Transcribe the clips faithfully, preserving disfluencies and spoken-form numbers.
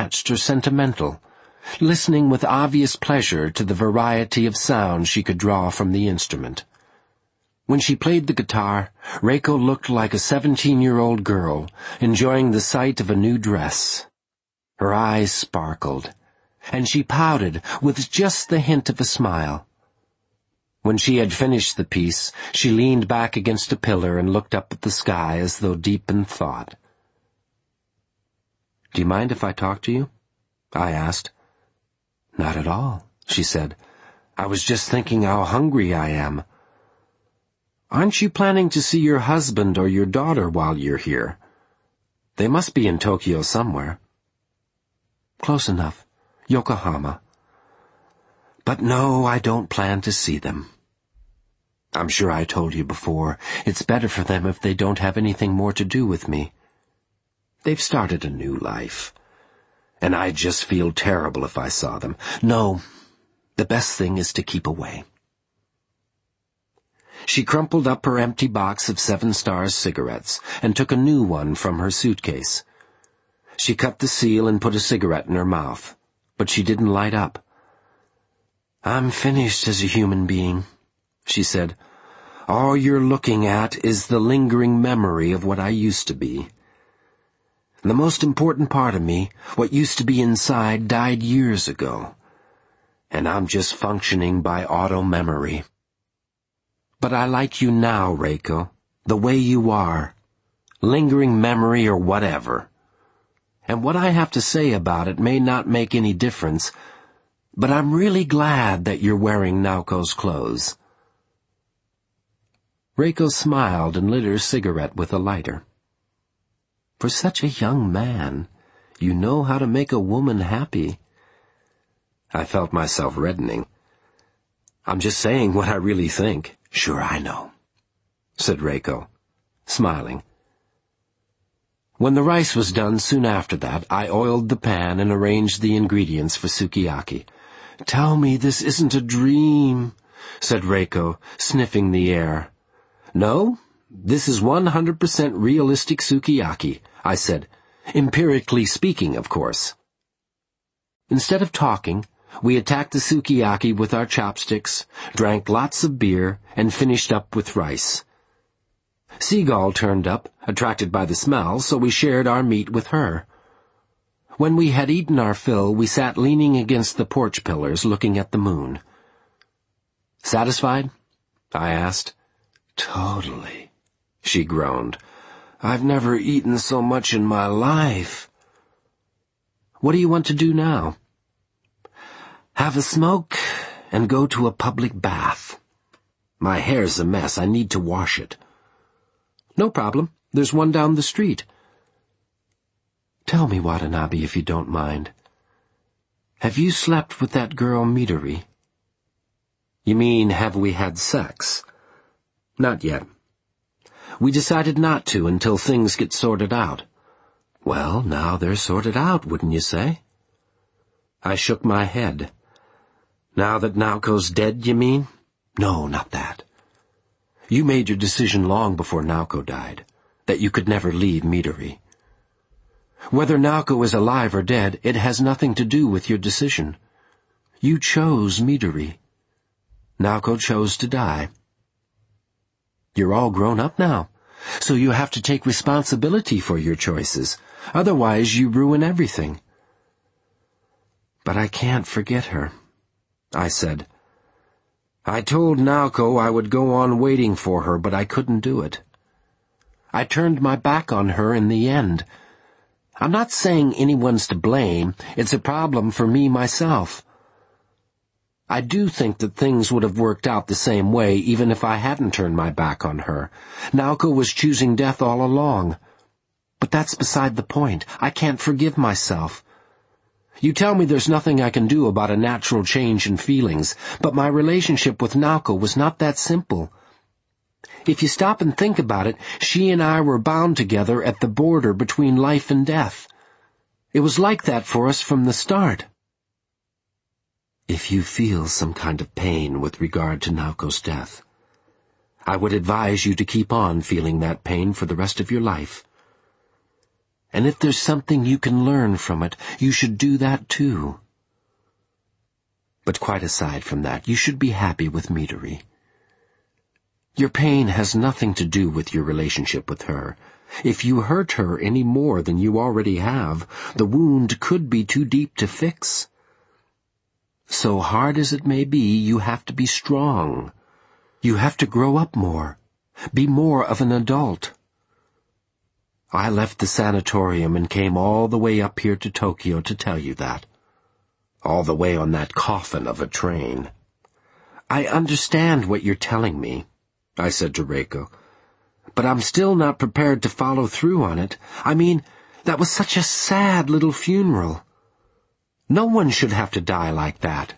detached or sentimental, listening with obvious pleasure to the variety of sounds she could draw from the instrument. When she played the guitar, Reiko looked like a seventeen-year-old girl, enjoying the sight of a new dress. Her eyes sparkled, and she pouted with just the hint of a smile. When she had finished the piece, she leaned back against a pillar and looked up at the sky as though deep in thought. "Do you mind if I talk to you?" I asked. "Not at all," she said. "I was just thinking how hungry I am." "Aren't you planning to see your husband or your daughter while you're here? They must be in Tokyo somewhere." "Close enough. Yokohama." "But no, I don't plan to see them. I'm sure I told you before, it's better for them if they don't have anything more to do with me. They've started a new life, and I'd just feel terrible if I saw them. No, the best thing is to keep away." She crumpled up her empty box of Seven Stars cigarettes and took a new one from her suitcase. She cut the seal and put a cigarette in her mouth, but she didn't light up. "I'm finished as a human being," she said. "All you're looking at is the lingering memory of what I used to be. The most important part of me, what used to be inside, died years ago, and I'm just functioning by auto-memory. But I like you now, Reiko, the way you are, lingering memory or whatever. And what I have to say about it may not make any difference, but I'm really glad that you're wearing Naoko's clothes." Reiko smiled and lit her cigarette with a lighter. "For such a young man, you know how to make a woman happy." I felt myself reddening. "I'm just saying what I really think." "Sure, I know," said Reiko, smiling. When the rice was done soon after that, I oiled the pan and arranged the ingredients for sukiyaki. "Tell me this isn't a dream," said Reiko, sniffing the air. "No, this is one hundred percent realistic sukiyaki," I said. "Empirically speaking, of course." Instead of talking, we attacked the sukiyaki with our chopsticks, drank lots of beer, and finished up with rice. Seagull turned up, attracted by the smell, so we shared our meat with her. When we had eaten our fill, we sat leaning against the porch pillars, looking at the moon. "Satisfied?" I asked. "Totally," she groaned. "I've never eaten so much in my life." "What do you want to do now?" "Have a smoke and go to a public bath. My hair's a mess. I need to wash it." "No problem. There's one down the street." "Tell me, Watanabe, if you don't mind. Have you slept with that girl Midori?" "You mean, have we had sex?" "Not yet. We decided not to until things get sorted out." "Well, now they're sorted out, wouldn't you say?" I shook my head. "Now that Naoko's dead, you mean?" "No, not that. You made your decision long before Naoko died, that you could never leave Midori. Whether Naoko is alive or dead, it has nothing to do with your decision. You chose Midori. Naoko chose to die. You're all grown up now, so you have to take responsibility for your choices. Otherwise, you ruin everything." "But I can't forget her," I said. "I told Naoko I would go on waiting for her, but I couldn't do it. I turned my back on her in the end. I'm not saying anyone's to blame. It's a problem for me myself. I do think that things would have worked out the same way even if I hadn't turned my back on her. Naoko was choosing death all along. But that's beside the point. I can't forgive myself. You tell me there's nothing I can do about a natural change in feelings, but my relationship with Naoko was not that simple. If you stop and think about it, she and I were bound together at the border between life and death. It was like that for us from the start." "If you feel some kind of pain with regard to Naoko's death, I would advise you to keep on feeling that pain for the rest of your life. And if there's something you can learn from it, you should do that too. But quite aside from that, you should be happy with Midori. Your pain has nothing to do with your relationship with her. If you hurt her any more than you already have, the wound could be too deep to fix. So hard as it may be, you have to be strong. You have to grow up more. Be more of an adult. I left the sanatorium and came all the way up here to Tokyo to tell you that. All the way on that coffin of a train. I understand what you're telling me, I said to Reiko, but I'm still not prepared to follow through on it. I mean, that was such a sad little funeral. No one should have to die like that.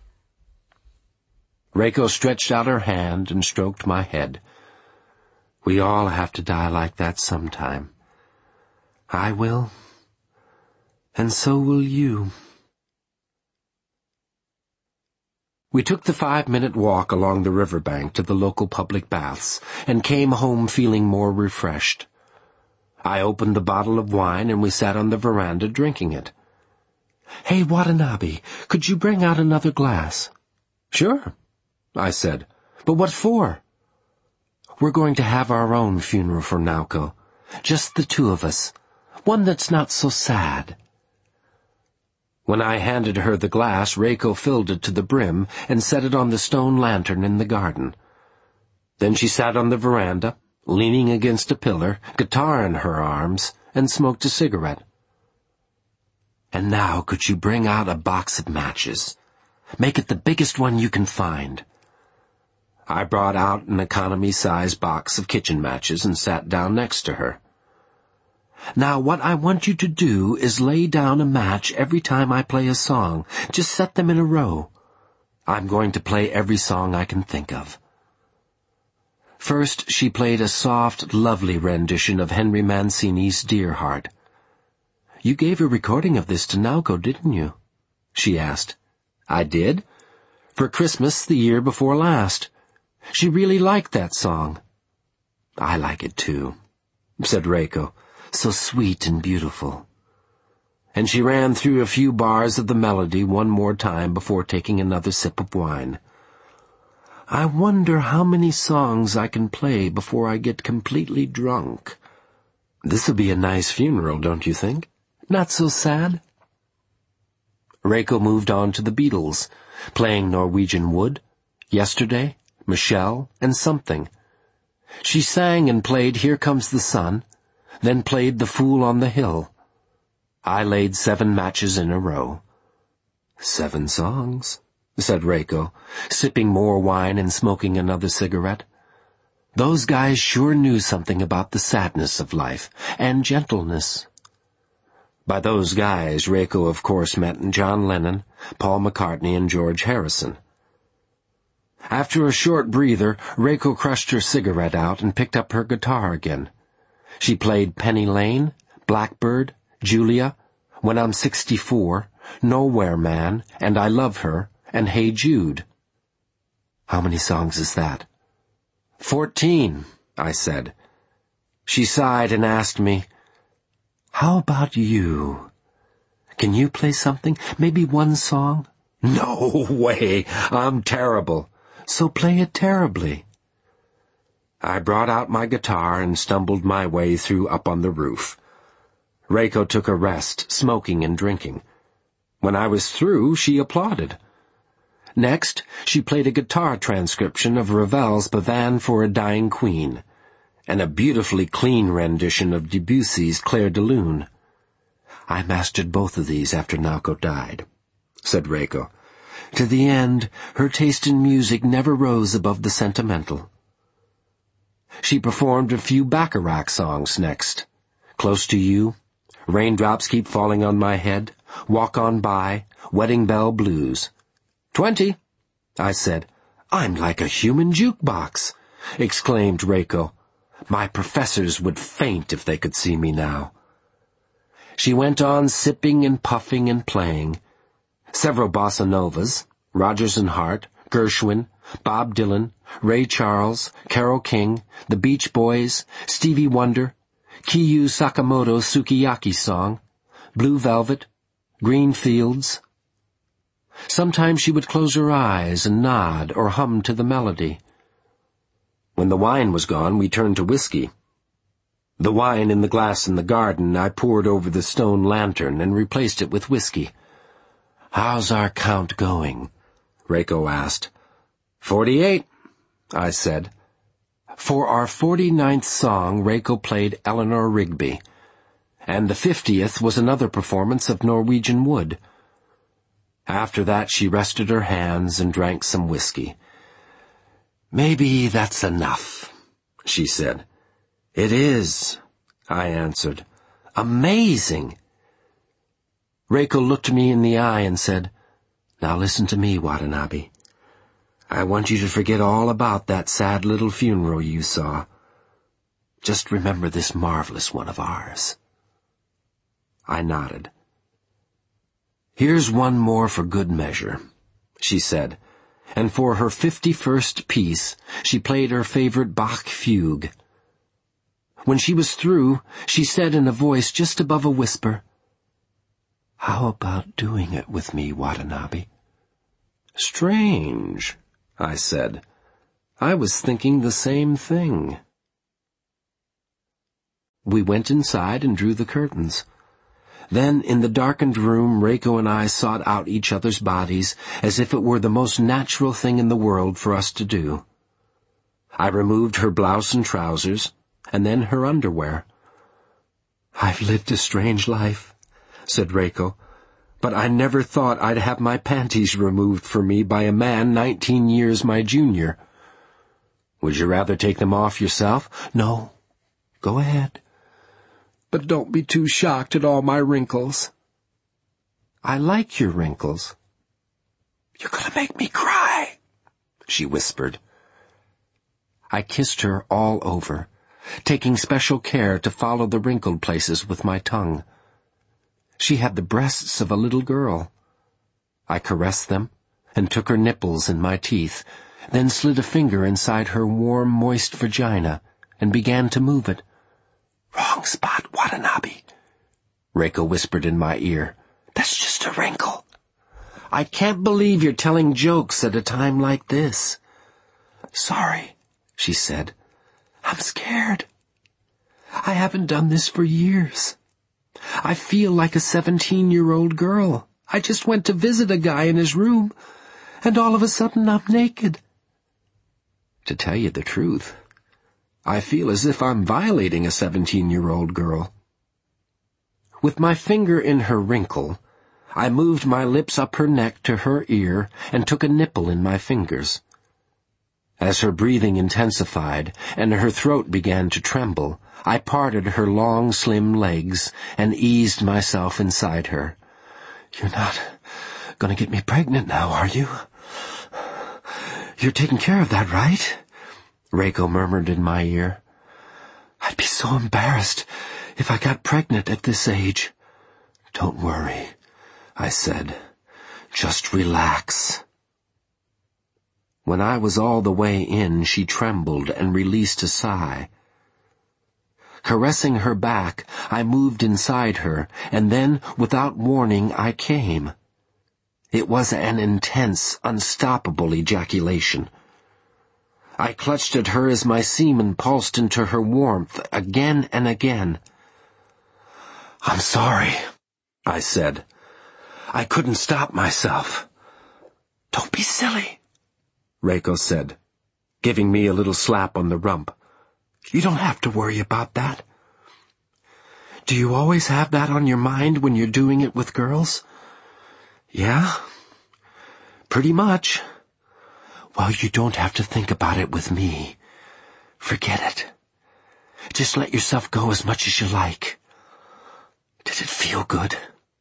Reiko stretched out her hand and stroked my head. We all have to die like that sometime. I will, and so will you. We took the five-minute walk along the riverbank to the local public baths and came home feeling more refreshed. I opened the bottle of wine and we sat on the veranda drinking it. Hey, Watanabe, could you bring out another glass? Sure, I said. But what for? We're going to have our own funeral for Naoko. Just the two of us. One that's not so sad. When I handed her the glass, Reiko filled it to the brim and set it on the stone lantern in the garden. Then she sat on the veranda, leaning against a pillar, guitar in her arms, and smoked a cigarette. And now could you bring out a box of matches? Make it the biggest one you can find. I brought out an economy-size box of kitchen matches and sat down next to her. Now what I want you to do is lay down a match every time I play a song. Just set them in a row. I'm going to play every song I can think of. First, she played a soft, lovely rendition of Henry Mancini's Dear Heart. You gave a recording of this to Naoko, didn't you? She asked. I did. For Christmas the year before last. She really liked that song. I like it too, said Reiko. So sweet and beautiful. And she ran through a few bars of the melody one more time before taking another sip of wine. I wonder how many songs I can play before I get completely drunk. This'll be a nice funeral, don't you think? Not so sad? Reiko moved on to the Beatles, playing Norwegian Wood, Yesterday, Michelle, and Something. She sang and played Here Comes the Sun, then played The Fool on the Hill. I laid seven matches in a row. Seven songs, said Reiko, sipping more wine and smoking another cigarette. Those guys sure knew something about the sadness of life, and gentleness. By those guys, Reiko of course meant John Lennon, Paul McCartney, and George Harrison. After a short breather, Reiko crushed her cigarette out and picked up her guitar again. She played Penny Lane, Blackbird, Julia, When I'm sixty-four, Nowhere Man, and I Love Her, and Hey Jude. How many songs is that? Fourteen, I said. She sighed and asked me, How about you? Can you play something? Maybe one song? No way! I'm terrible. So play it terribly. I brought out my guitar and stumbled my way through Up on the Roof. Reiko took a rest, smoking and drinking. When I was through, she applauded. Next, she played a guitar transcription of Ravel's Pavane for a Dying Queen, and a beautifully clean rendition of Debussy's Clair de Lune. I mastered both of these after Naoko died, said Reiko. To the end, her taste in music never rose above the sentimental. She performed a few Bacharach songs next. Close to You, Raindrops Keep Falling on My Head, Walk On By, Wedding Bell Blues. Twenty, I said. I'm like a human jukebox, exclaimed Reiko. My professors would faint if they could see me now. She went on sipping and puffing and playing. Several bossa novas, Rodgers and Hart, Gershwin, Bob Dylan, Ray Charles, Carole King, the Beach Boys, Stevie Wonder, Kiyu Sakamoto's Sukiyaki song, Blue Velvet, Green Fields. Sometimes she would close her eyes and nod or hum to the melody. When the wine was gone, we turned to whiskey. The wine in the glass in the garden I poured over the stone lantern and replaced it with whiskey. "How's our count going?" Reiko asked. Forty-eight, I said. For our forty-ninth song, Reiko played Eleanor Rigby, and the fiftieth was another performance of Norwegian Wood. After that she rested her hands and drank some whiskey. "Maybe that's enough," she said. "It is," I answered. "Amazing." Reiko looked me in the eye and said, "Now listen to me, Watanabe. I want you to forget all about that sad little funeral you saw. Just remember this marvelous one of ours." I nodded. "Here's one more for good measure," she said, and for her fifty-first piece, she played her favorite Bach fugue. When she was through, she said in a voice just above a whisper, "How about doing it with me, Watanabe?" "Strange," I said. "I was thinking the same thing." We went inside and drew the curtains. Then, in the darkened room, Reiko and I sought out each other's bodies as if it were the most natural thing in the world for us to do. I removed her blouse and trousers, and then her underwear. "I've lived a strange life," said Reiko, "but I never thought I'd have my panties removed for me by a man nineteen years my junior." "Would you rather take them off yourself?" "No. Go ahead. But don't be too shocked at all my wrinkles." "I like your wrinkles." "You're gonna make me cry," she whispered. I kissed her all over, taking special care to follow the wrinkled places with my tongue. She had the breasts of a little girl. I caressed them and took her nipples in my teeth, then slid a finger inside her warm, moist vagina and began to move it. "Wrong spot, Watanabe," Reiko whispered in my ear. "That's just a wrinkle." "I can't believe you're telling jokes at a time like this." "Sorry," she said. "I'm scared. I haven't done this for years. I feel like a seventeen-year-old girl. I just went to visit a guy in his room, and all of a sudden I'm naked." To tell you the truth, I feel as if I'm violating a seventeen-year-old girl. With my finger in her wrinkle, I moved my lips up her neck to her ear and took a nipple in my fingers. As her breathing intensified and her throat began to tremble, I parted her long, slim legs and eased myself inside her. "You're not going to get me pregnant now, are you? You're taking care of that, right?" Reiko murmured in my ear. "I'd be so embarrassed if I got pregnant at this age." "Don't worry," I said. "Just relax." When I was all the way in, she trembled and released a sigh. Caressing her back, I moved inside her, and then, without warning, I came. It was an intense, unstoppable ejaculation. I clutched at her as my semen pulsed into her warmth again and again. "I'm sorry," I said. "I couldn't stop myself." "Don't be silly," Reiko said, giving me a little slap on the rump. "You don't have to worry about that." "Do you always have that on your mind when you're doing it with girls?" "Yeah, pretty much." "Well, you don't have to think about it with me. Forget it. Just let yourself go as much as you like." "Did it feel good?"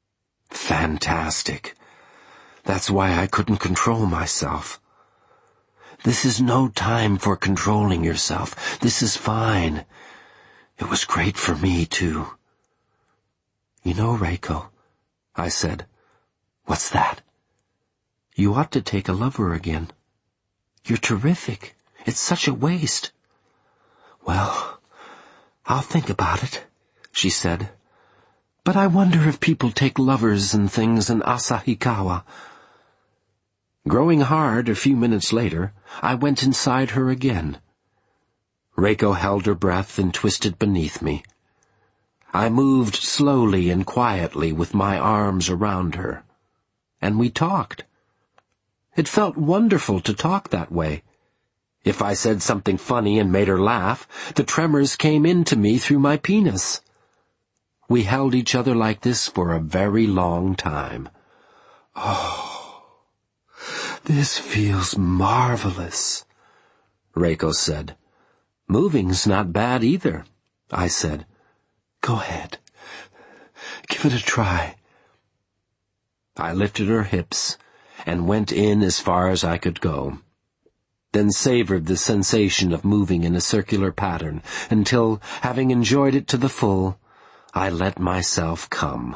"Fantastic. That's why I couldn't control myself." "This is no time for controlling yourself. This is fine. It was great for me, too." "You know, Reiko," I said. "What's that?" "You ought to take a lover again. You're terrific. It's such a waste." "Well, "I'll think about it," she said. "But I wonder if people take lovers and things in Asahikawa." Growing hard a few minutes later, I went inside her again. Reiko held her breath and twisted beneath me. I moved slowly and quietly with my arms around her. And we talked. It felt wonderful to talk that way. If I said something funny and made her laugh, the tremors came into me through my penis. We held each other like this for a very long time. "Oh, this feels marvelous," Reiko said. "Moving's not bad either," I said. "Go ahead. Give it a try." I lifted her hips and went in as far as I could go, then savored the sensation of moving in a circular pattern until, having enjoyed it to the full, I let myself come.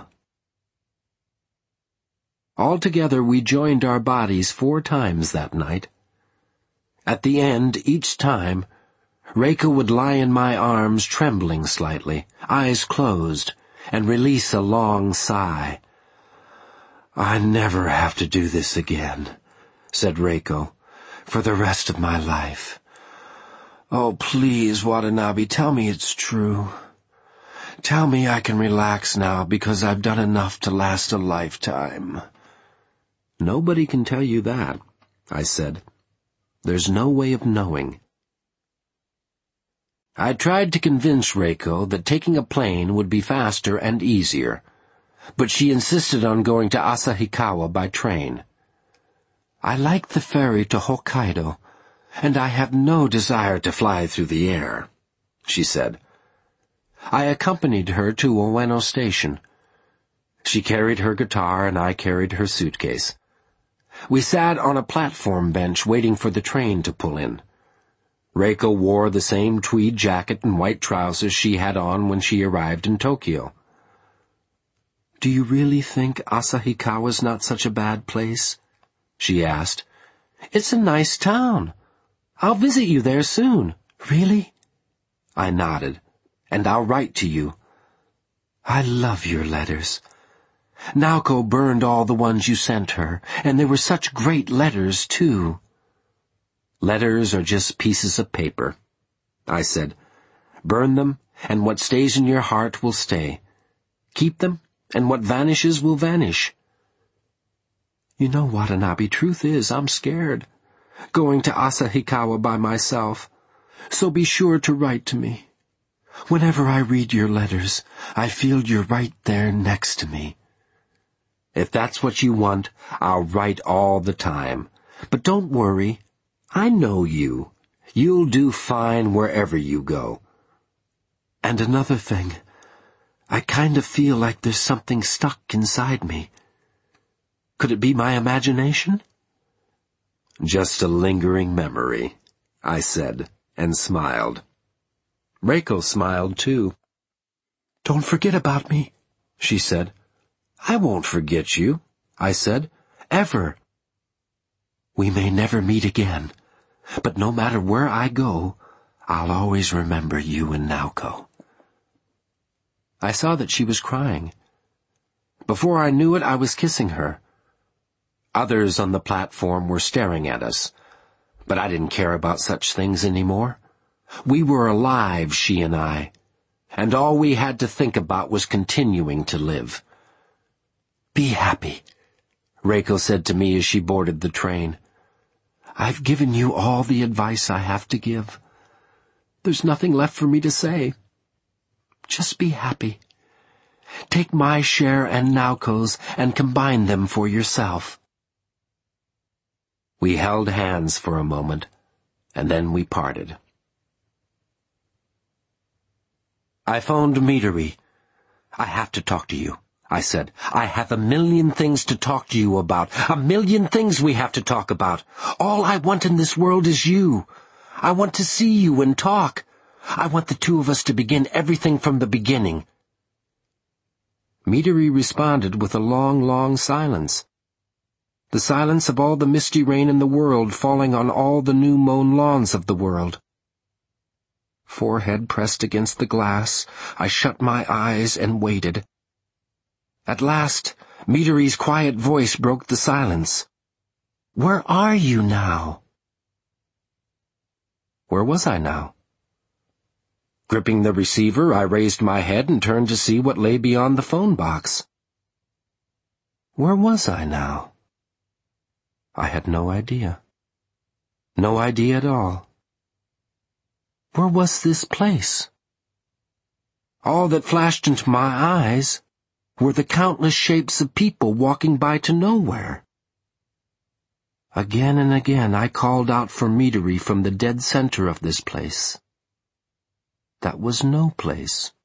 Altogether, we joined our bodies four times that night. At the end, each time, Reiko would lie in my arms trembling slightly, eyes closed, and release a long sigh. "I never have to do this again," said Reiko, "for the rest of my life. Oh, please, Watanabe, tell me it's true. Tell me I can relax now because I've done enough to last a lifetime." "Nobody can tell you that," I said. "There's no way of knowing." I tried to convince Reiko that taking a plane would be faster and easier, but she insisted on going to Asahikawa by train. "I like the ferry to Hokkaido, and I have no desire to fly through the air," she said. I accompanied her to Ueno Station. She carried her guitar and I carried her suitcase. We sat on a platform bench waiting for the train to pull in. Reiko wore the same tweed jacket and white trousers she had on when she arrived in Tokyo. "Do you really think Asahikawa's not such a bad place?" she asked. "It's a nice town. I'll visit you there soon." "Really?" I nodded. "And I'll write to you." "I love your letters. Naoko burned all the ones you sent her, and they were such great letters, too." "Letters are just pieces of paper," I said. "Burn them, and what stays in your heart will stay. Keep them, and what vanishes will vanish." "You know, Watanabe, truth is, I'm scared, going to Asahikawa by myself. So be sure to write to me. Whenever I read your letters, I feel you're right there next to me." "If that's what you want, I'll write all the time. But don't worry. I know you. You'll do fine wherever you go." "And another thing. I kind of feel like there's something stuck inside me. Could it be my imagination?" "Just a lingering memory," I said, and smiled. Reiko smiled, too. "Don't forget about me," she said. "I won't forget you," I said. "Ever. We may never meet again, but no matter where I go, I'll always remember you and Naoko." I saw that she was crying. Before I knew it, I was kissing her. Others on the platform were staring at us, but I didn't care about such things anymore. We were alive, she and I, and all we had to think about was continuing to live. "Be happy," Reiko said to me as she boarded the train. "I've given you all the advice I have to give. There's nothing left for me to say. Just be happy. Take my share and Naoko's and combine them for yourself." We held hands for a moment, and then we parted. I phoned Midori. "I have to talk to you," I said. "I have a million things to talk to you about. A million things we have to talk about. All I want in this world is you. I want to see you and talk. I want the two of us to begin everything from the beginning." Midori responded with a long, long silence. The silence of all the misty rain in the world falling on all the new mown lawns of the world. Forehead pressed against the glass, I shut my eyes and waited. At last, Midori's quiet voice broke the silence. "Where are you now?" Where was I now? Gripping the receiver, I raised my head and turned to see what lay beyond the phone box. Where was I now? I had no idea. No idea at all. Where was this place? All that flashed into my eyes were the countless shapes of people walking by to nowhere. Again and again I called out for Midori from the dead center of this place. That was no place.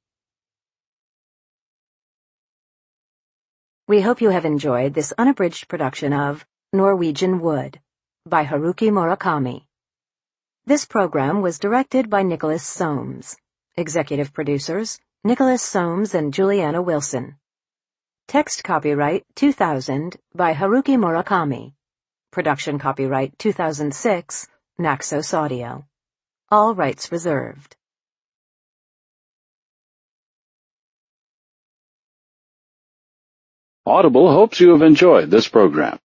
We hope you have enjoyed this unabridged production of Norwegian Wood by Haruki Murakami. This program was directed by Nicholas Soames. Executive producers, Nicholas Soames and Juliana Wilson. Text copyright two thousand by Haruki Murakami. Production copyright two thousand six, Naxos Audio. All rights reserved. Audible hopes you have enjoyed this program.